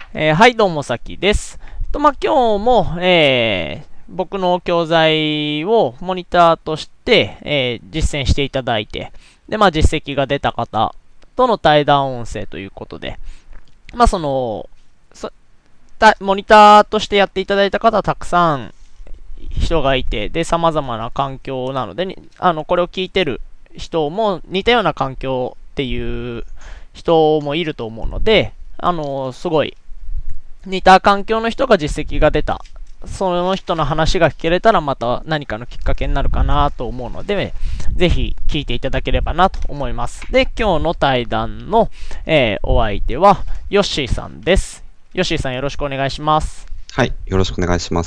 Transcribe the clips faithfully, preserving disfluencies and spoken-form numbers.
えーはい、どうも、さきです。と、まあ、今日も、えー僕の教材をモニターとして、えー実践していただいて、で、まあ、実績が出た方との対談音声ということで、まあ、その、そたモニターとしてやっていただいた方はたくさん人がいて、で、様々な環境なので、にあの、これを聞いてる人も似たような環境っていう人もいると思うので、あの、すごい似た環境の人が実績が出た。その人の話が聞けれたらまた何かのきっかけになるかなと思うので、ぜひ聞いていただければなと思います。で、今日の対談の、えーお相手はヨッシーさんです。ヨッシーさんよろしくお願いします。 はい、よろしくお願いします。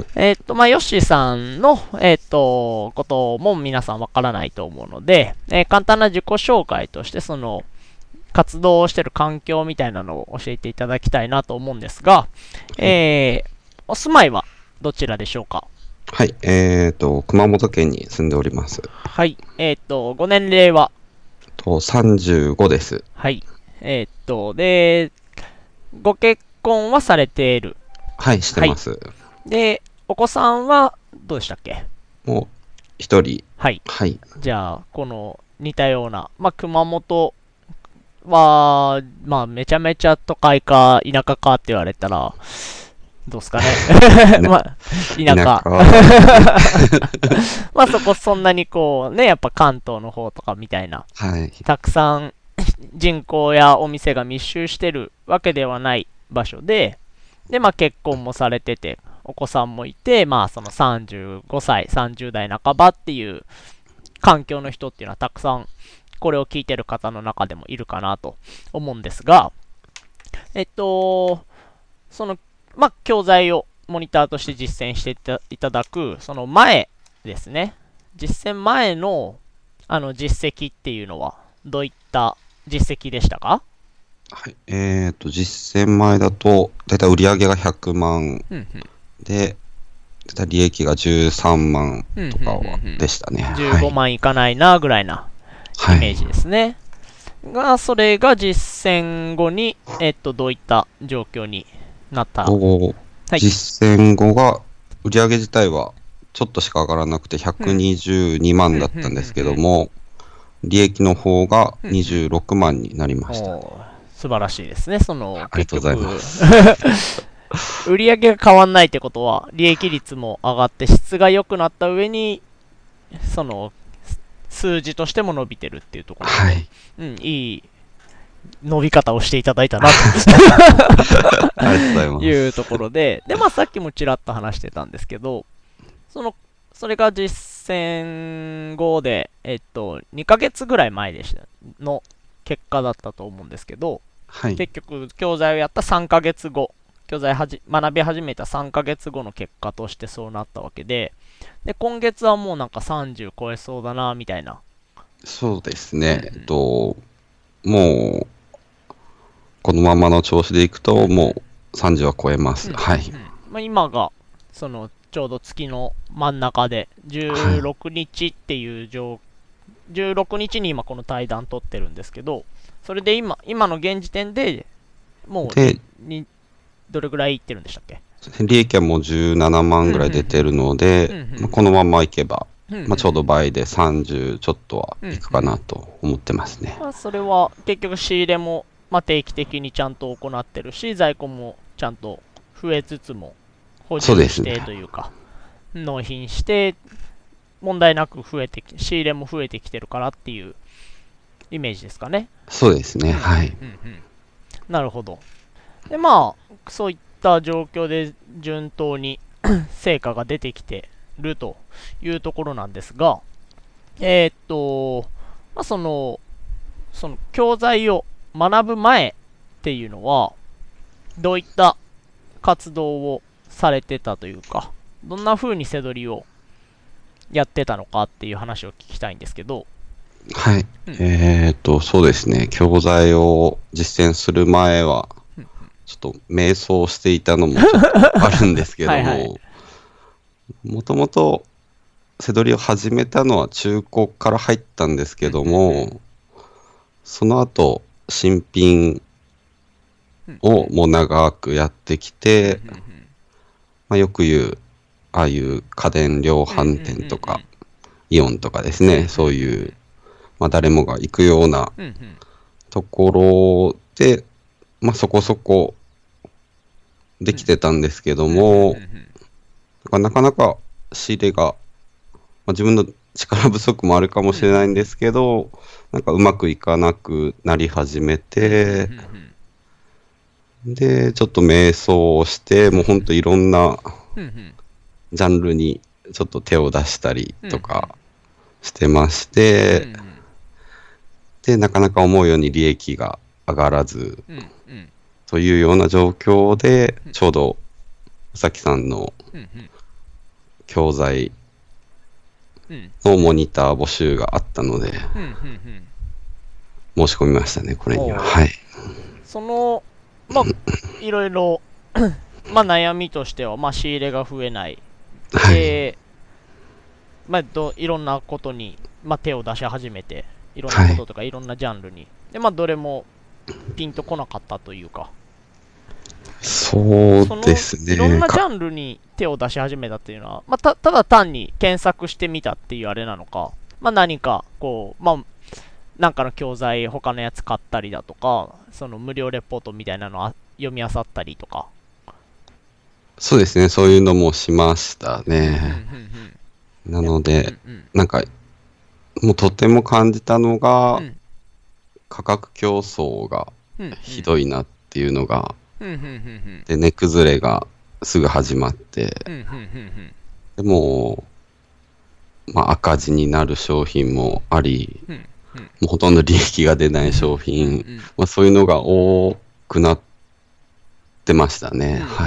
えっ、と、まあ、ヨッシーさんの、えっ、と、ことも皆さんわからないと思うので、えー簡単な自己紹介として、その、活動をしている環境みたいなのを教えていただきたいなと思うんですが、 はい、 えー、お住まいはどちらでしょうか？ はい、えーと、熊本県に住んでおります。 はい。えっ、と、ご年齢は？ と、さんじゅうごです。 はい。えっ、と、で、ご結婚はされている？ はい、してはい。 ます。 で、お子さんはどうでしたっけ？ もう、一人。 はい。 はい。 じゃあ、この似たような、まあ、熊本は、まあ、めちゃめちゃ都会か田舎かって言われたら、どうすかね。 な、 まあ、田田舎。 舎ですね。 まあそこそんなにこうね、やっぱ関東の方とかみたいな、 はい。 たくさん人口やお店が密集してるわけではない場所で、で、まあ結婚もされてて、お子さんもいて、まあそのさんじゅうごさい、さんじゅう代半ばっていう環境の人っていうのはたくさんこれを聞いてる方の中でもいるかなと思うんですが、えっと、その、まあ、教材をモニターとして実践していたいただく、その前ですね。実践前の、あの、実績っていうのは、どういった実績でしたか？ はい。えーと、実践前だと、だいたい売上がひゃくまんうんうん。 で、だいたい利益がじゅうさんまんうんうんとかはうんでしたね。 うん。15 はい。 万いかないな、ぐらいなイメージはい。 ですね。が、それが実践後に、えっと、どういった状況になった？ と、 はい。 実践後が、売上自体はちょっとしか上がらなくてうん。 ひゃくにじゅうにまんうん、うん、 だったんですけうん、 ども、利益の方がうん。うん、 にじゅうろくまんになりまうん。 したね。 おー、素晴らしいですね。その、 ありが結とうございま局す。 売り上げが変わんないってことは、利益率も上がって質が良くなった上に、その、数字としても伸びてるっていうところで、 はい。 うん、いい伸び方をしていただいたなとありがとうございまいうとこす。 ろで、で、まあさっきもちらっと話してたんですけど、その、それが実践後で、えっと、にかげつぐらい前でしたの結果だったと思うんですけど、 はい。 結局、教材をやったさんかげつご、教材はじ学び始めたさんかげつごの結果としてそうなったわけで、で、今月はもうなんかさんじゅう超えそうだな、みたいな。 そうですうんうね。えっん。 と、もう、このままの調子でいくと、 うんうん。 もうさんじゅうは超えます。 うんはい。 うんうん。まあ、今が、その、ちょうど月の真ん中で、 はい。 じゅうろくにちっていう状、じゅうろくにちに今この対談取ってるんですけど、それで今、今の現時点でもうに、 で、 に、どれぐらいいってるんでしたっけ？ 利益はもうじゅうななまんうんうぐらい出てるんのうん。うで、まあ、 んうん。 このままいけば、 うんうんうまあ、ちょうどん。 倍でさんじゅうちょっとはうんうん。 いくかなと思ってますね。 まあ、それは結局仕入れも、まあ、定期的にちゃんと行ってるし、在庫もちゃんと増えつつも、補充しそうですね。 てというか、納品して、問題なく増えてき、仕入れも増えてきてるからっていうイメージですかね。 そうですね。 うんうんはい。 うんうん。なるほど。で、まあ、そういった状況で順当に成果が出てきてるというところなんですが、えーっと、まあ、その、その教材を学ぶ前っていうのは、どういった活動をされてたというか、どんな風に背取りをやってたのかっていう話を聞きたいんですけど。 はい。 うん。 えーと、そうですね。教材を実践する前は、 うん。 ちょっと迷走していたのもちょっとあるんですけはいはい。 ども、もともと背取りを始めたのは中古から入ったんですけどうんうんうん。 も、その後、新品をもう長くやってきて、まあ、よく言う、ああいう家電量販店とか、イオンとかですね、そういう、まあ、誰もが行くようなところで、まあ、そこそこできてたんですけども、なかなか仕入れが、まあ、自分の力不足もあるかもしれないんですけど、なんかうまくいかなくなり始めて、で、ちょっと迷走して、もうほんといろんなジャンルにちょっと手を出したりとかしてまして、で、なかなか思うように利益が上がらず、というような状況で、ちょうど、ささきさんの教材のモニター募集があったので、申し込みましたね、これには。はい。 その、まあ、いろいろ、まあ、悩みとしては、まあ、仕入れが増えない。で、まあ、どいろんなことに、まあ、手を出し始めて、いろんなこととか、いろんなジャンルに。で、まあ、どれもピンとこなかったというか。 そうですね。 いろんなジャンルに手を出し始めたっていうのは、まあ、たただ単に検索してみたっていうあれなのか、まあ、何かこう、まあ、なんかの教材他のやつ買ったりだとか、その無料レポートみたいなのを読み漁ったりとか。 そうですね、そういうのもしましたね。なので、なんか、もうとても感じたのが、うん、価格競争がひどいなっていうのが、で、値崩れがすぐ始まって、でも、まあ、赤字になる商品もあり、もうほとんど利益が出ない商品、まあ、そういうのが多くなってましたね。はい。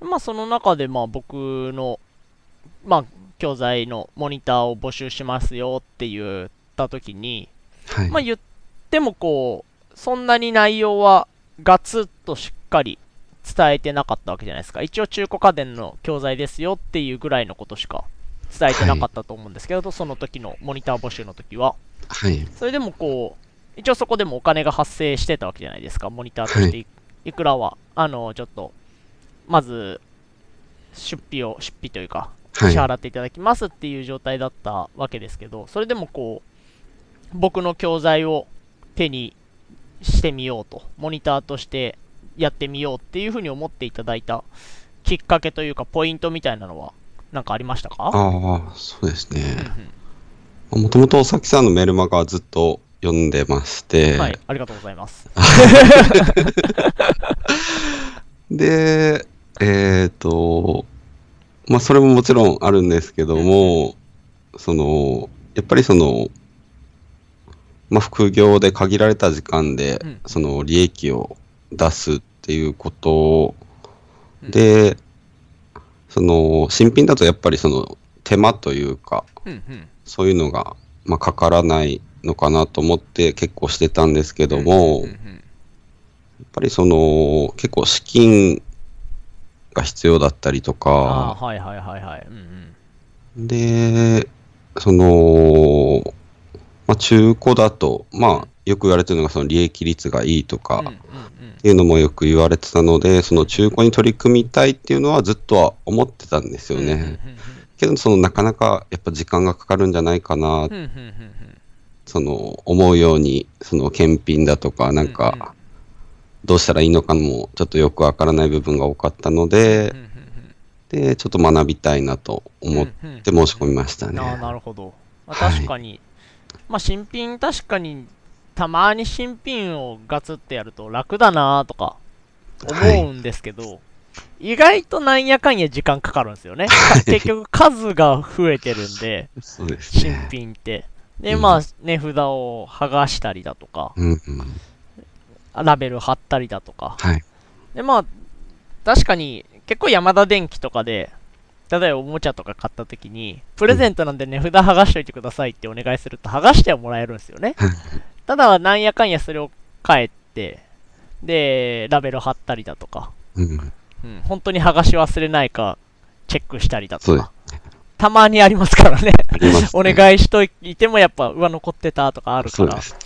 まあ、その中で、まあ、僕の、まあ、教材のモニターを募集しますよって言ったときに、はい、まあ、言ってもこう、そんなに内容はガツッとしっかり伝えてなかったわけじゃないですか。一応中古家電の教材ですよっていうぐらいのことしか伝えてなかったと思うんですけど、はい、その時のモニター募集の時は。 はい。 それでもこう、一応そこでもお金が発生してたわけじゃないですか。モニターとして い,、はい、いくらは、あの、ちょっと、まず、出費を、出費というか、支払っていただきますっていう状態だったわけですけど、それでもこう、僕の教材を手にしてみようと、モニターとしてやってみようっていうふうに思っていただいたきっかけというか、ポイントみたいなのは、なんかありましたか？ ああ、そうですね。もともとおさきさんのメルマガはずっと読んでまして、 はい、ありがとうございます。 で、えっと、まあ、それももちろんあるんですけども、うん、その、やっぱりその、まあ、副業で限られた時間で、うん、その利益を出すっていうことで、うん、その、新品だとやっぱりその、手間というか、うんうん、そういうのが、まあ、かからないのかなと思って結構してたんですけども、やっぱりその、結構資金が必要だったりとか、 あ、はいはいはいはい。うんうん、で、その、まあ、中古だと、まあ、よく言われてるのがその利益率がいいとかっていうのもよく言われてたので、その中古に取り組みたいっていうのはずっとは思ってたんですよね。けど、そのなかなかやっぱ時間がかかるんじゃないかな、その思うようにその検品だとかなんかどうしたらいいのかもちょっとよくわからない部分が多かったので、でちょっと学びたいなと思って申し込みましたね。 ああ、なるほど。まあ、確かに、はい、まあ新品確かにたまに新品をガツってやると楽だなとか思うんですけど、はい、意外となんやかんや時間かかるんですよね。結局数が増えてるんで、 そうですね、 新品って。で、まあ値札を剥がしたりだとか、 うんうん、 ラベル貼ったりだとか。 はい、 で、まあ確かに結構ヤマダ電機とかで、例えばおもちゃとか買った時に、プレゼントなんで値札剥がしといてくださいってお願いすると剥がしてはもらえるんですよね。ただなんやかんやそれを返って、で、ラベル貼ったりだとか、 うんうん、本当に剥がし忘れないかチェックしたりだとか、たまにありますからね。お願いしといてもやっぱ上残ってたとかあるから。う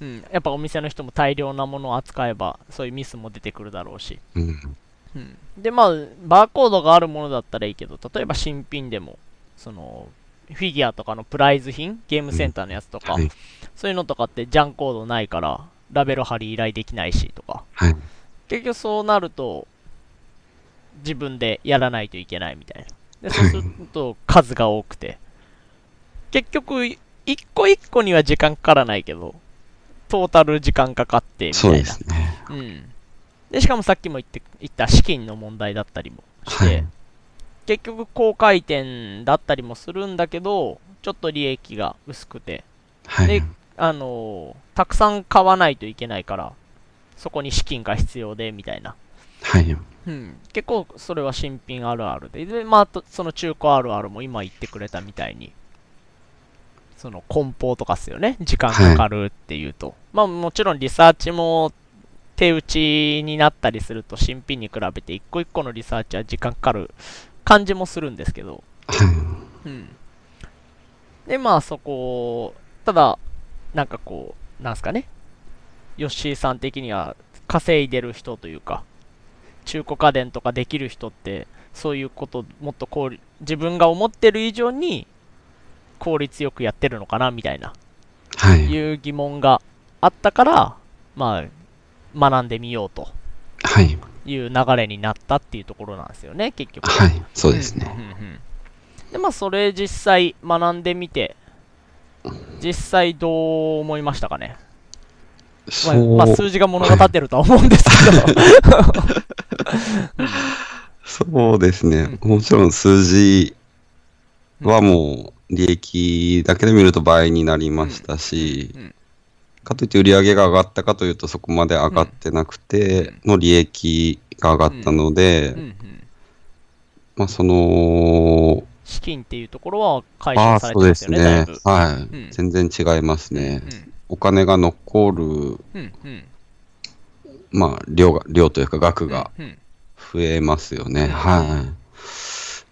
うん、やっぱお店の人も大量なものを扱えば、そういうミスも出てくるだろうし。 うん。 うん、で、まあ、バーコードがあるものだったらいいけど、例えば新品でも、その、フィギュアとかのプライズ品、ゲームうん。 センターのやつとか、 はい。 そういうのとかってジャンコードないから、ラベル貼り依頼できないしとか、 はい。 結局そうなると、自分でやらないといけないみたいな。で、そうするはい。 と数が多くて、結局、一個一個には時間かからないけど、トータル時間かかってみそうでたいな。 すね。 うん。で、しかもさっきも言って、言った資金の問題だったりもしはい。 て、結局高回転だったりもするんだけど、ちょっと利益が薄くて、 はい。 で、あのーたくさん買わないといけないから、そこに資金が必要で、みたいな。 はい。 うん。結構、それは新品あるあるで。で、まあ、とその中古あるあるも今言ってくれたみたいに、その梱包とかっすよね。時間かはい。 かるっていうと。まあ、もちろんリサーチも手打ちになったりすると新品に比べて一個一個のリサーチは時間かかる感じもするんですけど。 はい。 うん。で、まあそこ、ただ、なんかこう、なんすかね。ヨッシーさん的には稼いでる人というか、中古家電とかできる人って、そういうこともっとこう、自分が思ってる以上に効率よくやってるのかなみたいな、 はい。 いう疑問があったから、まあ、学んでみようとはい。 いう流れになったっていうところなんですよね、結局は。 はい。そううん、うん、うん、うですね。 ん。で、まあ、それ実際学んでみて、実際どう思いましたかね。まあ、まあ、 そう、 数字が物語はい。 ってるとは思うんですけど。うん、 そうですね。 うん、 もちろん数字うん、 はもう利益だけで見ると倍になりうん、 ましたうん、 し、 うん、 かといって売り上げが上がったかというとそこまで上うん、 がってなくてうん、 の利益が上がったうん、 ので、 うん。 まあその、 資金っていうところは解消ああ、 されそうでてますよね、だいすね。 ぶ。 はい。 うん、 全然違いますうん、うね。 ん、 お金が残る、 うん、うん、 まあ量が、量というか額うん、 がうん、 増えますよね。 うん、うん、 はい。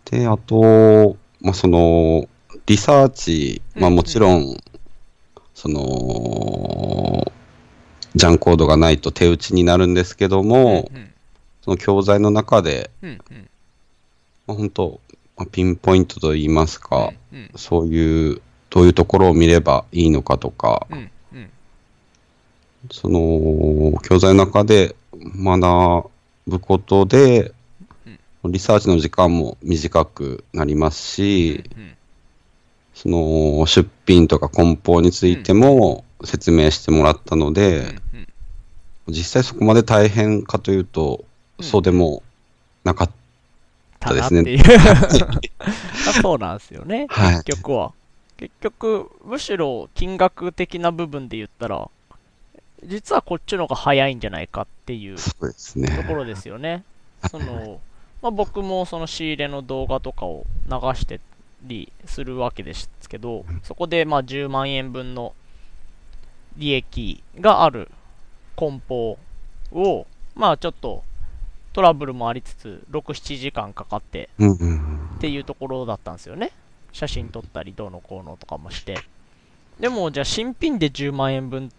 で、あと、まあその、リサーチ、 うん、 まあもうん、 ちろん、その、ジャンコードがないと手打ちになるんですけどうん、 も、 うん、 その教材の中で、 うん、うん、 まあ、本当、まあ、ピンポイントといいますか、 うん、うん、 そういう、どういうところを見ればいいのかとか、 うん、うん、 その、教材の中で学ぶことで、リサーチの時間も短くなりますうん、うし、 ん、 その、出品とか梱包についてうん、うん、 も説明してもらったので、 うん、うん、 実際そこまで大変かというと、 うん、うん、 そうでもなかったですね。 たなっていうそうなんですよね、結はい。 局は。結局、むしろ金額的な部分で言ったら、実はこっちの方が早いんじゃないかっていうそうですね。 ところですよね。その、まあ、僕もその仕入れの動画とかを流してりするわけですけど、そこでまあじゅうまん円分の利益がある梱包を、まあちょっとトラブルもありつつ、ろく、ななじかんかかってうんうん。 っていうところだったんですよね。写真撮ったりどうのこうのとかもして。でもじゃあ新品でじゅうまん円分って、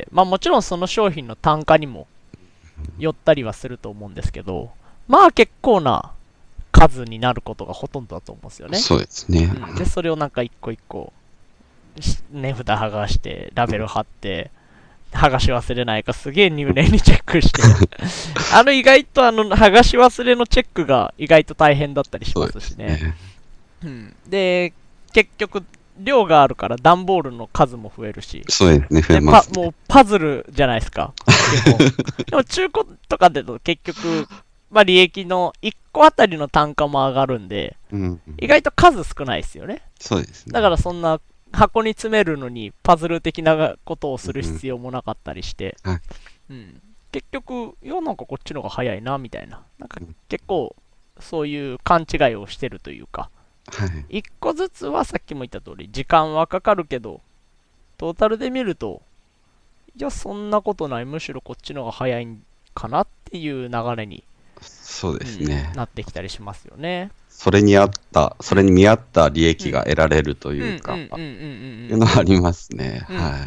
まあもちろんその商品の単価にも寄ったりはすると思うんですけど、まあ結構な数になることがほとんどだと思うんですよね。 そうですね。 うん。で、それをなんか一個一個、値札剥がして、ラベル貼って、剥がし忘れないかすげえ入念にチェックしてあの意外とあの剥がし忘れのチェックが意外と大変だったりしまそうですしね。 すね。 うん。で、結局、量があるから段ボールの数も増えるし、 そうですね。増えで、パ、 ますね。 もうパズルじゃないですか。基本。でも中古とかでと結局、まあ利益のいっこあたりの単価も上がるんで、 うん。 意外と数少ないですよね。 そうですだからね。 そんな箱に詰めるのにパズル的なことをするうん。 必要もなかったりして、 はい。 うん。結局、いや、なんかこっちの方が早いな、みたいな。なんか結構、そういう勘違いをしてるというか、 はい。 一個ずつはさっきも言った通り、時間はかかるけど、トータルで見ると、いや、そんなことない。むしろこっちの方が早いんかなっていう流れに、 そうでうん、 すね。 なってきたりしますよね。 それに合った、それにうん。 見合った利益がうん。 得られるとうん、うん、うん、うん、 いうか、 うん、うん。 いうのはありますね。 うん。 はい。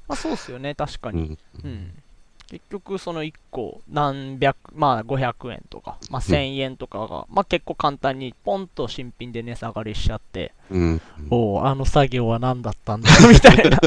まあそうっすよね、確かに。 うん。 うん。結局そのいっこ何百、まあごひゃくえんとか、まあうん。 せんえんとかが、まあ結構簡単にポンと新品で値下がりしちゃって、 うん。 おお、あの作業は何だったんだみたいな。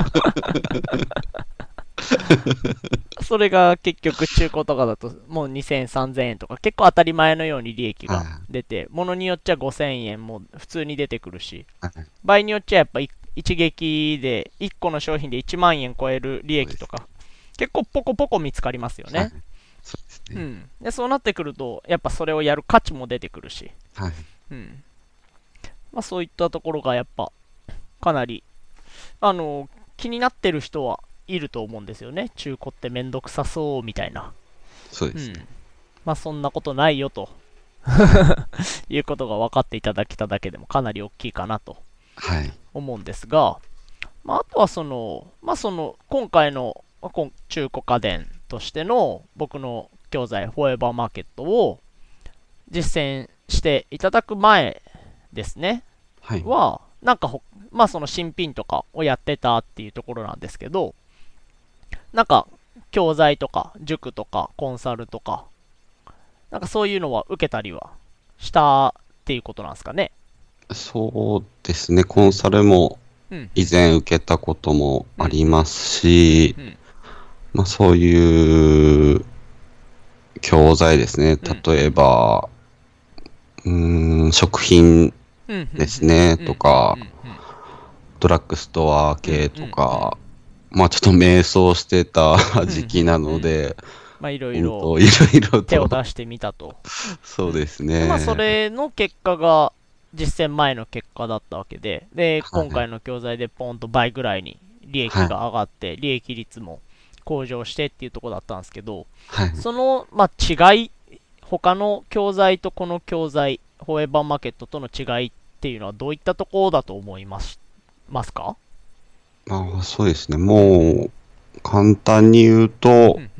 それが結局中古とかだともうにせんえん、さんぜんえんとか結構当たり前のように利益がはい。 出て、ものによっちゃごせんえんも普通に出てくるし、 はい。 場合によっちゃやっぱ一撃でいっこの商品でいちまん円超える利そうです。 益とか結構ポコポコ見つかりますよはい。 ね。 そうですね。 うん。で、そうなってくると、やっぱそれをやる価値も出てくるし、 はい。 うん。まあそういったところがやっぱかなり、あの、気になってる人はいると思うんですよね。中古ってめんどくさそうみたいな。うん。 そうですね。 まあそんなことないよとはい。 いうことが分かっていただけただけでもかなり大きいかなとはい。 思うんですが、まあ、あとはその、まあ、その、今回の中古家電としての僕の教材、フォーエバーマーケットを実践していただく前ですね、 はい。 は、なんかほ、まあその新品とかをやってたっていうところなんですけど、なんか教材とか塾とかコンサルとか、なんかそういうのは受けたりはしたっていうことなんですかね。 そうですね。コうん。 ンサルもうん、うん。 以前受けたこともうん、 ありうん。 ますし、 うん、 まあそういう教材ですね。 うん。 例えば、うーん、食品うん、うん、うん。 ですね。 うん、うん、 とか、 うん。うん、 ドラッグストアうん、 系とうん。うん。 か、まあちょっと迷走してたうん、う時期なん、うん。 ので、 まあ、いろいろ本当いろいろと手を出してみたと。 そうでうん。 すで、まあ、そね。 れの結果が、実践前の結果だったわけで、で、 はい。 今回の教材でポンと倍ぐらいに利益はい。 が上がって、利益率も向上してっていうところだったんですけど、 はい。 その、まあ、違い、他の教材とこの教材、フォーエバーマーケットとの違いっていうのはどういったところだと思いますますか？ まあそうですね。 うん、うん。 もう、簡単に言うと、 うん、うん。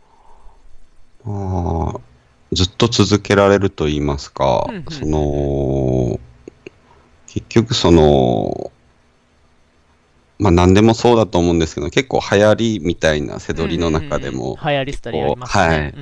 まあ、ずっと続けられると言いますか、 うん、うん、うん。うそん。 の、結局その、まあ何でもそうだと思うんですけど、結構流行りみたいな背うん、うん、うん。う取りの中でん。 も流行り廃りあり結構、 ますね。 はい、 うん、うん。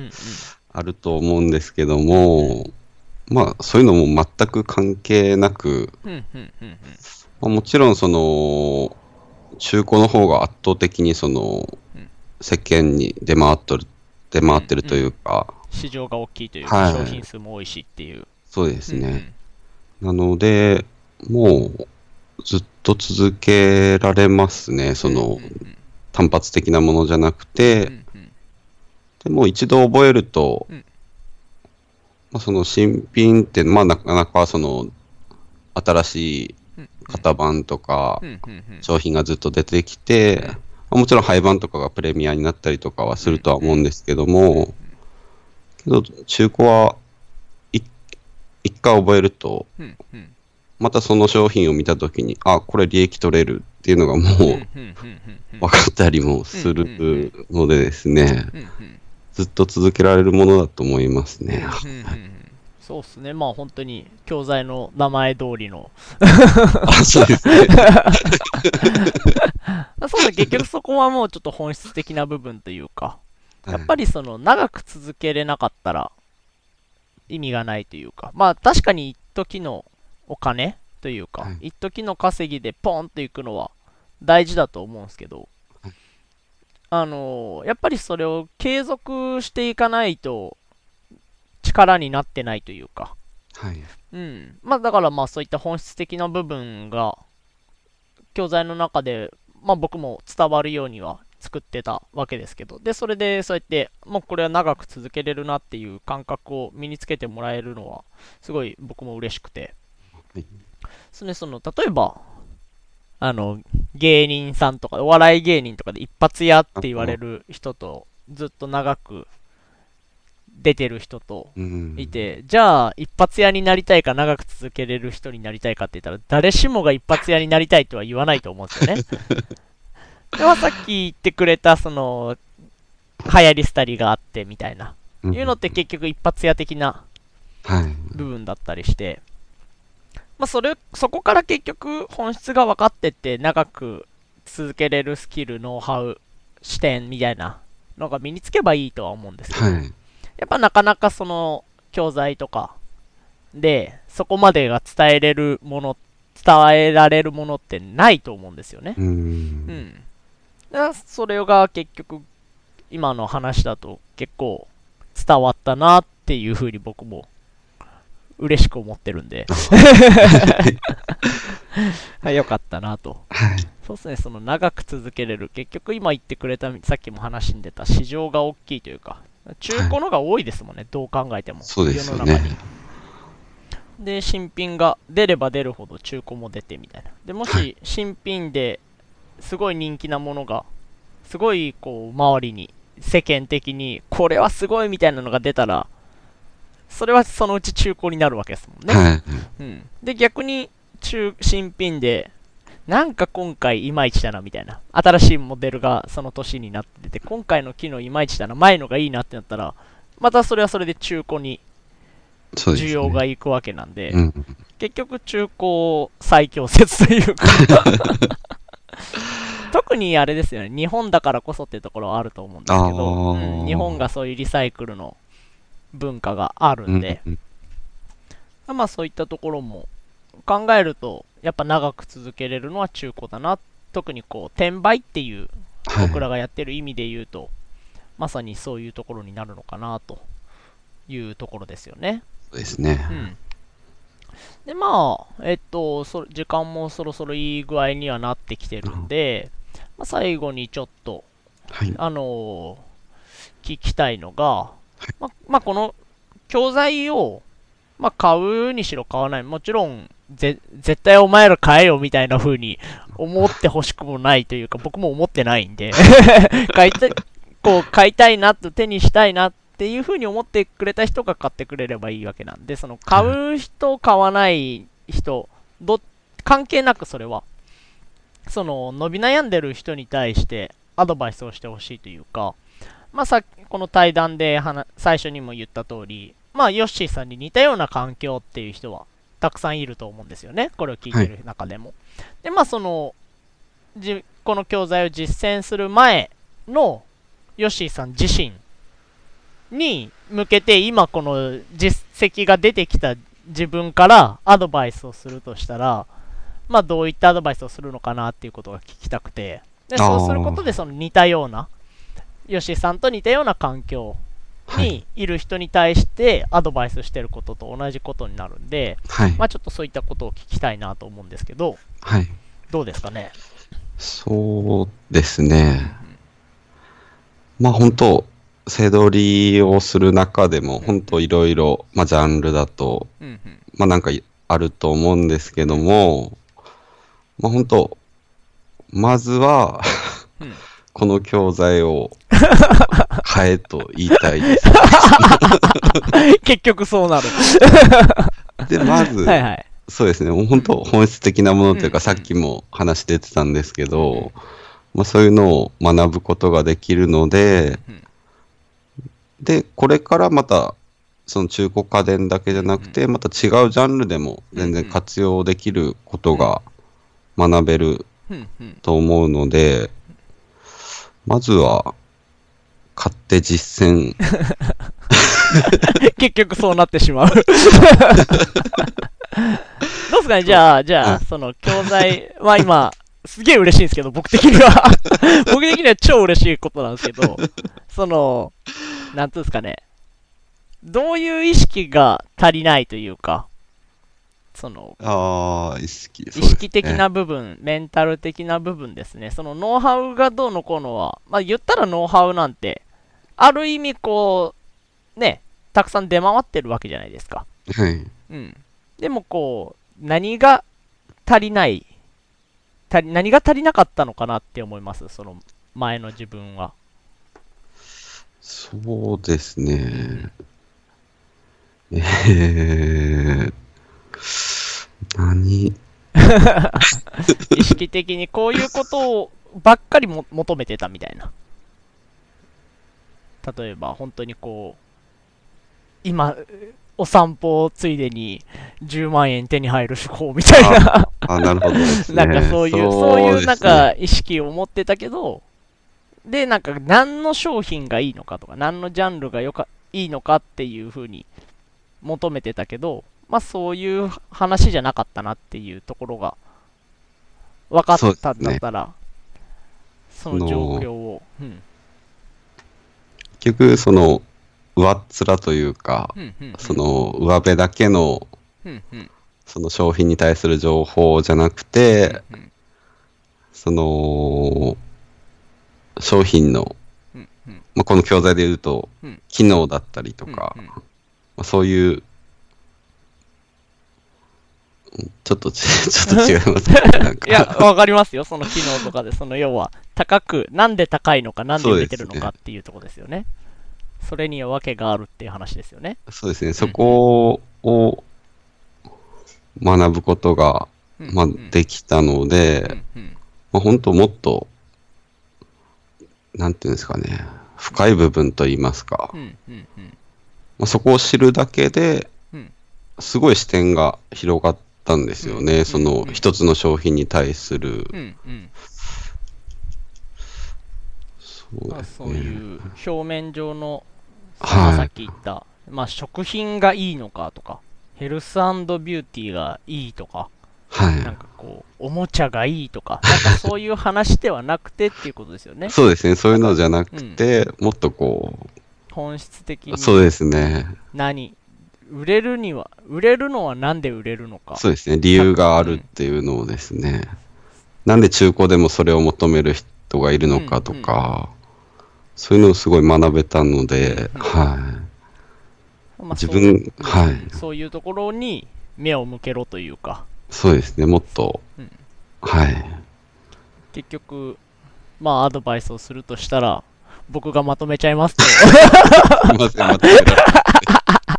あると思うんですけどうん、うん。 も、まあそういうのも全く関係なく、 うん、うん、うん。 まあ、もちろんその、中古の方が圧倒的にその、 うん、 世間に出回っとる、出うん、 回ってるといううん。 か、 市場が大きいというか、商はい、 品数も多いしっていう。 そうですうん、うね。 ん。 なので、もうずっと続けられますね。 うん、うん、うその、 ん。 単発的なものじゃなくうん、うて、 ん、うん。 でもう一度覚えると、 うん、 まあ、その新品って、まあなかなかその新しいうん、うん。 型番とかうん、うん。 商品がずっと出てきて、 うん、 まあもちろん廃盤とかがプレミアになったりとかはうん。 するとはうん、 思うんですけどうん。 も、けど中古はい一回覚えると、 うん、うん。 またその商品を見たときに、あ、これ利益取れるっていうのがもうん、うん、 ううん。うん、 分かったりもうん。 するうん、 のでですね、 うん。うん。 ずっと続けられるものだと思いますうん、うね。 ん。うん。そうっすね。まあ本当に、教材の名前通りの。 あ、そうですね。 そうですね。結局そこはもうちょっと本質的な部分というか、 はい。 やっぱりその長く続けれなかったら意味がないというか、まあ確かに一時のお金というか、 はい。 一時の稼ぎでポンといくのは大事だと思うんですけど、あのーやっぱりそれを継続していかないと力になってないというか、 はい。 うん。まあだからまあそういった本質的な部分が教材の中で、まあ僕も伝わるようには作ってたわけですけど、で、それでそうやって、もうこれは長く続けれるなっていう感覚を身につけてもらえるのは、すごい僕も嬉しくて。 はい。 その、その、例えば、あの、芸人さんとか、お笑い芸人とかで一発屋って言われあ、 る人と、ずっと長く出てる人とうん。 いて、じゃあ、一発屋になりたいか長く続けれる人になりたいかって言ったら、誰しもが一発屋になりたいとは言わないと思うんですよね。ではさっき言ってくれた、その、流行り廃りがあってみたいな。 うん。 いうのって結局一発屋的なはい。 部分だったりして、まあそれ、そこから結局本質が分かってって長く続けれるスキル、ノウハウ、視点みたいなのが身につけばいいとは思うんですけど、 はい。 やっぱなかなかその教材とかでそこまでが伝えれるもの、伝えられるものってないと思うんですよね。 うー。 うんん。だからそれが結局今の話だと結構伝わったなっていうふうに僕も嬉しく思ってるんでよかったなと。 はい。 そうですね、その長く続けれる、結局今言ってくれた、さっきも話に出た市場が大きいというか、中古のが多いですもんね、どう考えても、 そうですよ世の中に。 ね。 で、新品が出れば出るほど中古も出てみたいな。で、もはい。 し新品ですごい人気なものが、すごいこう、周りに、世間的に、これはすごいみたいなのが出たら、それはそのうち中古になるわけですもんね。 はい。 うん。で、逆に、中、新品で、なんか今回いまいちだなみたいな。新しいモデルがその年になって出て、今回の機能いまいちだな、前のがいいなってなったら、またそれはそれで中古に需そうですね。 要がいくわけなんで、 うん。 結局中古最強説というか特にあれですよね、日本だからこそっていうところはあると思うんですけど、うん、日本がああ。 そういうリサイクルの文化があるうん。 んで、 うん。 まあそういったところも考えると、やっぱ長く続けれるのは中古だな。特にこう、転売っていう僕らはい。 がやってる意味で言うと、まさにそういうところになるのかなというところですよね。 そうですね。 うん。で、まあ、えっと、そ時間もそろそろいい具合にはなってきてるんあ、 で、まあ、最後にちょっと、 はい。 あのー聞きたいのが、まあ、まあ、この教材を、まあ、買うにしろ買わない。もちろん、ぜ、絶対お前ら買えよみたいな風に思ってほしくもないというか、僕も思ってないんで買いたい、こう、買いたいなと、手にしたいなっていう風に思ってくれた人が買ってくれればいいわけなんで、その、買はい。 う人、買わない人、ど、関係なくそれは、その、伸び悩んでる人に対してアドバイスをしてほしいというか、まあ、さっき、この対談で話最初にも言った通り、まあ、ヨッシーさんに似たような環境っていう人はたくさんいると思うんですよね。これを聞いはい。 てる中でも。で、まあ、その、じこの教材を実践する前のヨッシーさん自身に向けて、今この実績が出てきた自分からアドバイスをするとしたら、まあ、どういったアドバイスをするのかなっていうことが聞きたくて、で、 あそうすることで、 あ。 その似たような、ヨシさんと似たような環境はい。 にいる人に対してアドバイスしてることと同じことになるんで、 はい。 まあちょっとそういったことを聞きたいなと思うんですけど、 はい。 どうですかね。 そうですうんうね。 ん。 まあ本当、背取りをする中でも、 うん本当いろいろ、まあジャンルだと、 うんうんまあなんかいあると思うんですけどうんも、まあ本当、まずはうんうん。 この教材を買えと言いたいですね。 結局そうなる。 で、まず、 はいはい。 そうですね、もううん本当本質的なものうんというか、さっきも話出てたんですけうんうんど、まあ、そういうのを学ぶことができるので、 うんで、これからまた、その中古家電だけうんじゃなくて、また違うジャンルでもうんうん全然活用できることうんが学べるうんうん。 と思うので、まずは買って実践。 結局そうなってしまう。どうですかね、じゃあ、じゃあ、 はい。 その教材は今、すげえ嬉しいんですけど、僕的には僕的には超嬉しいことなんですけど、その、なんつうんですかね、どういう意識が足りないというか、その、 ああ、意識、 意そうですね。 識的な部分、メンタル的な部分ですね。そのノウハウがどうのこうのは、まあ言ったらノウハウなんて、ある意味こう、ね、たくさん出回ってるわけじゃないですか。 はい。 うん。でもこう、何が足りない、足り何が足りなかったのかなって思います、その前の自分は。 そうですうんうん。 ね。えー、何意識的にこういうことをばっかりも求めてたみたいな。例えば、本当にこう、今、お散歩ついでにじゅうまん円手に入る手法みたいあ、 な。 あ、なるほどですね。 なんかそういう、そういうなんそうですね。 か意識を持ってたけど、で、なんか何の商品がいいのかとか、何のジャンルがよかいいのかっていう風に求めてたけど、まあそういう話じゃなかったなっていうところが分かっそうでたんすね。 だったら、そその状の、 況を、うん、 結局、その、上っ面というか、 うん、うん、うん、 その、上辺だけの、 うん、うん、 その商品に対する情報じゃなくうん、 て、 うん、 その、商品の、 うん、うん、 まあ、この教材で言うと、 うん、 機能だったりとうん、 か、 うん。 まあ、そういう、ちょっとち、ちょっと違いますかね、なんいや、 か。 わかりますよ。その機能とかで、その要は、高く、なんで高いのか、なんでそう売れですね。 てるのかっていうところですよね。それには訳があるっていう話ですよね。 そうですね。そうんうん。 こを学ぶことが、 うんまあ、 うん。 できたので、 うんうん。 まあ、本当もっと、なんていうんですかね、深い部分といいますか、 うんうんうん。 まあ、そこを知るだけでうんすごい視点が広がったんですうんよね。 うんそのうん。 一つの商品に対する。 うんうん。 そうまあですね。 そういう表面上の、まあさっはい。 き言った、まあ食品がいいのかとか、ヘルスビューティーがいいとか、 はい。 なんかこう、おもちゃがいいとか、なんかそういう話ではなくてっていうことですよね。 そうですね。そういうなんか、 のじゃなうん、 くて、もっとこ本質的う、そうに、 ですね。 うん、何、売れるには、売れるのはなんで売れるのか。 そうですね。理由たがあるっうん、 ていうのをですね。なんで中古でもそれを求める人がいるうん、 のかとうん、 か、そういうのをすごい学べたのうん、 で、 うん。 はい。 まあそう、 自分、 うん、 はい。 うん、そういうところに目を向けろというか、 そうですね。もっと、 うん、 はい。 結局、まあアドバイスをするとしたら、僕がまとめちゃいますとすいません、まとめられなくて。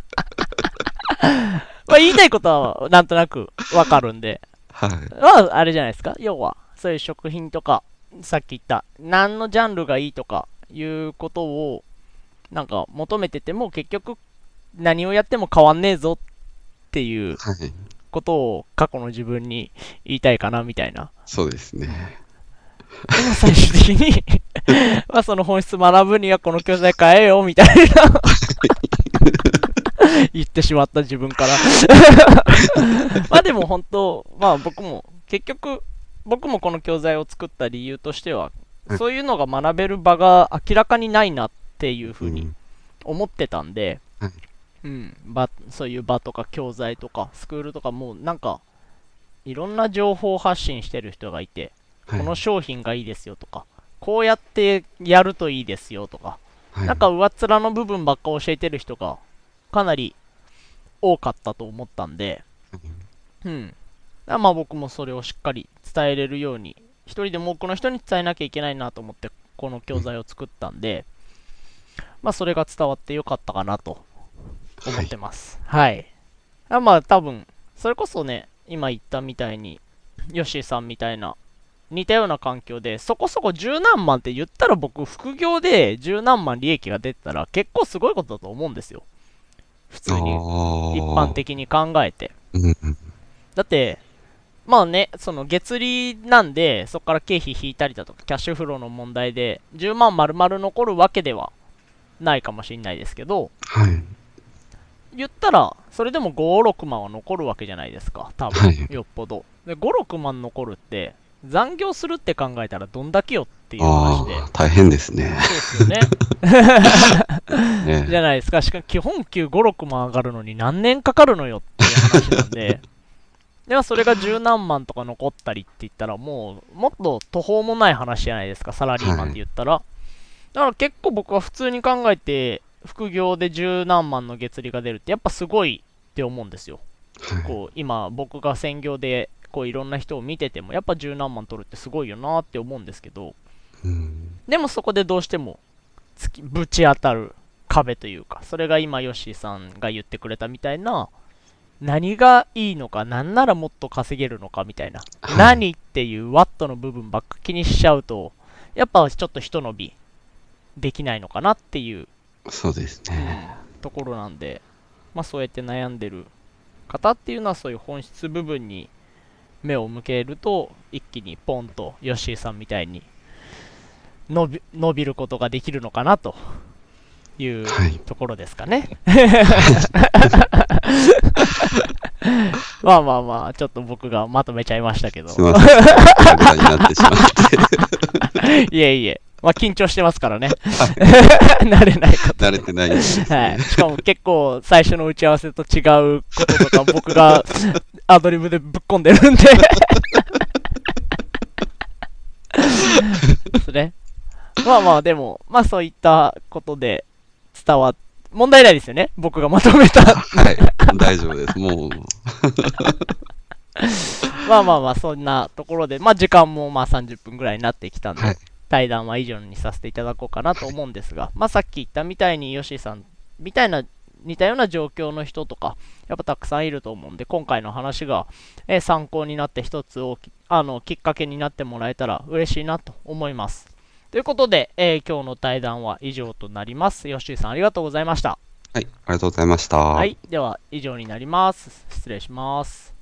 まあ言いたいことはなんとなくわかるんで、 はい。 まああれじゃないですか。要は、そういう食品とか、さっき言った、何のジャンルがいいとかいうことを、なんか求めてても結局何をやっても変わんねえぞっていうはい。 ことを過去の自分に言いたいかなみたいな。 そうですね。 うん、でも最終的にまあその本質学ぶにはこの教材変えようみたいな言ってしまった自分からまあでも本当、まあ僕も結局僕もこの教材を作った理由としてはそういうのが学べる場が明らかにないなっていうふうにうん。 思ってたんで、 はい。 うん、場そういう場とか教材とかスクールとかもうなんかいろんな情報発信してる人がいて、 はい。 この商品がいいですよとか、こうやってやるといいですよとか、 はい。 なんか上っ面の部分ばっか教えてる人がかなり多かったと思ったんで、うん。まあ僕もそれをしっかり伝えれるように、一人でも多くの人に伝えなきゃいけないなと思って、この教材を作ったんで、まあそれが伝わってよかったかなと思ってはい。 ます。はい。あまあ多分、それこそね、今言ったみたいに、ヨッシーさんみたいな似たような環境で、そこそこ十何万って言ったら僕、副業で十何万利益が出てたら結構すごいことだと思うんですよ。普あ通に、一般あ。 的に考えて。 うん。 だって、まあね、その月利なんで、そこから経費引いたりだとか、キャッシュフローの問題で、じゅうまん丸々残るわけではないかもしれないですけど、 はい。 言ったら、それでもご、ろくまんは残るわけじゃないですか、多分、 はい。 よっぽど。で、ご、ろくまん残るって、残業するって考えたらどんだけよっていう話で、 ああ、大変ですね。 そうっすよね。じゃね。 ないですか。しかも基本給ご、ろくまん上がるのに何年かかるのよっていう話なんで、ではそれが十何万とか残ったりって言ったらもう、もっと途方もない話じゃないですか、サラリーマンではい。 言ったら。だから結構僕は普通に考えて、副業で十何万の月利が出るってやっぱすごいって思うんですよ。 はい。 こう、今僕が専業でこういろんな人を見てても、やっぱ十何万取るってすごいよなって思うんですけど、 うん。 でもそこでどうしても突きぶち当たる壁というか、それが今ヨッシーさんが言ってくれたみたいな、何がいいのか、なんならもっと稼げるのかみたいな、 はい。 何っていうワットの部分ばっか気にしちゃうと、やっぱちょっとひと伸びできないのかなっていう、 そうですうん、 ね。 ところなんで、まあそうやって悩んでる方っていうのはそういう本質部分に目を向けると、一気にポンとヨッシーさんみたいに伸び、伸びることができるのかなというところですかね。まあまあまあ、ちょっと僕がまとめちゃいましたけど。 すいません。グダグダになってしまって。 いえいえ。まあ緊張してますからね。慣れないこと。 慣れてないんですね。 はい。しかも結構最初の打ち合わせと違うこととか僕がアドリブでぶっ込んでるんで。ですね。まあまあでも、まあそういったことで伝わっ、問題ないですよね。僕がまとめた。 はい。大丈夫です。もう。 まあまあまあ、そんなところで、まあ時間もまあさんじゅっぷんぐらいになってきたんで、 はい、 対談は以上にさせていただこうかなと思うんですが、まあさっき言ったみたいに、ヨシさんみたいな、似たような状況の人とか、やっぱたくさんいると思うんで、今回の話が、えー参考になって一つ大きあのきっかけになってもらえたら嬉しいなと思います。ということで、えー今日の対談は以上となります。ヨッシーさんありがとうございました。 はい、ありがとうございました。 はい、では以上になります。失礼します。